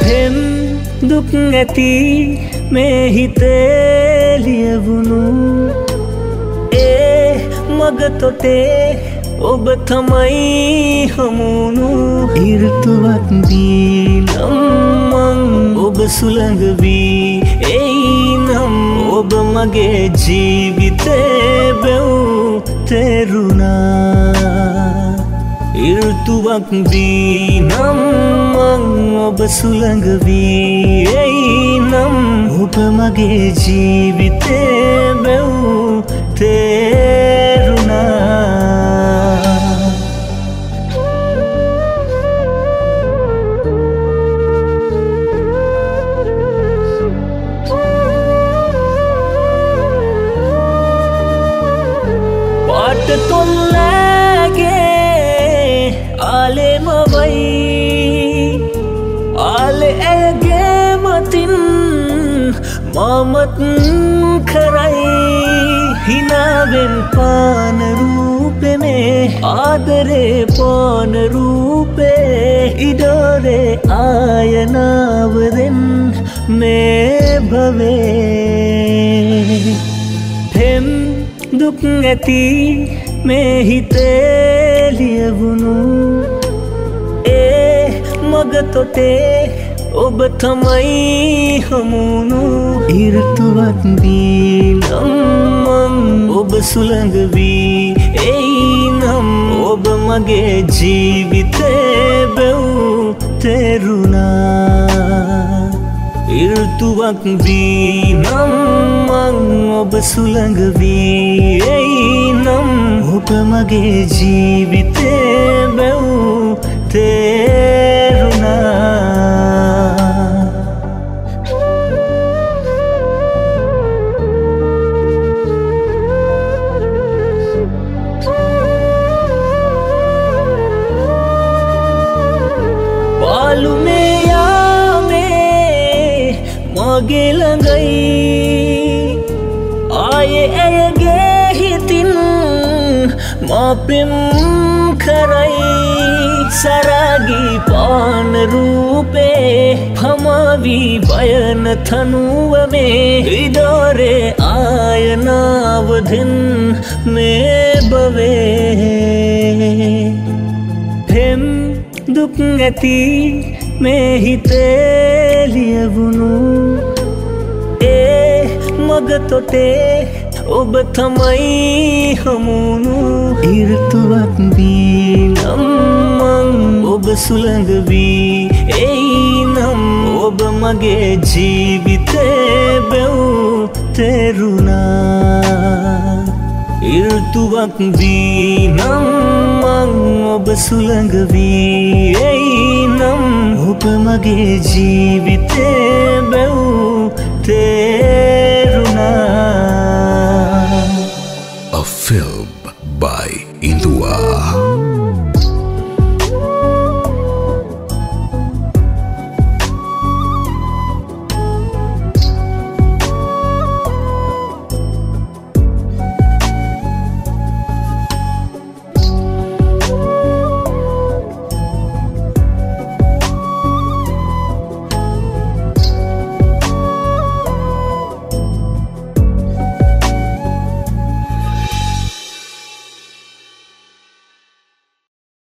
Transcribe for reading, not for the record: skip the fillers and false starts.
පෙම් දුක් ඇති මේ හිතේ ලියවුණු ඒ මග තොටේ ඔබ තමයි හමුණු ඍතුවක් දීනම් මං ඔබ සුළඟ වී එයිනම් ඔබ මගේ ජීවිතේ බැව් තෙරුණා ඍතුවක් දීනම් මං ඔබ සුළඟ වී එයිනම් ඔබ මගේ ජීවිතේ බැව් තෙරුණා පාට තොල්ලගේ ආලේ මවයි ආලේ ඇගේ මතින් මමත් කරයි හිනාවෙන් පාන රූපේ මේ ආදරේ පාන රූපේ ඉඩෝරේ ආයනාවරෙන් මේ භවේ පෙම් දුක් ඇති මේ හිතේ ලියවුණු ඒ මග තොටේ ඔබ තමයි හමුණු ඍතුවක් දීනම් මං ඔබ සුළඟ වී එයිනම් ඔබ මගේ ජීවිතේ බැව් තෙරුණා ඍතුවක් දීනම් මං ඔබ සුළඟ වී එයිනම් ඔබ මගේ ජීවිතේ බැව් තෙරුණා පාලුනේ යාමේ මගේ ළඟයි ආයේ ඇයගේ හිතින් මා පෙම් කරයි සරාගී පාන රූපේ පමාවී බයන තනුව මේ ඉඩෝරේ ආයනාවදෙන් මේ භවේ පෙම් දුක් ඇති මේ හිතේ ලියවුණු ඒ මග තොටේ ඔබ තමයි හමුණු ඍතුවක් දීනම් මං ඔබ සුළඟ වී එයිනම් ඔබ මගේ ජීවිතේ බැව් තෙරුණා ඍතුවක් දීනම් මං ඔබ සුළඟ වී එයිනම් ඔබ මගේ ජීවිතේ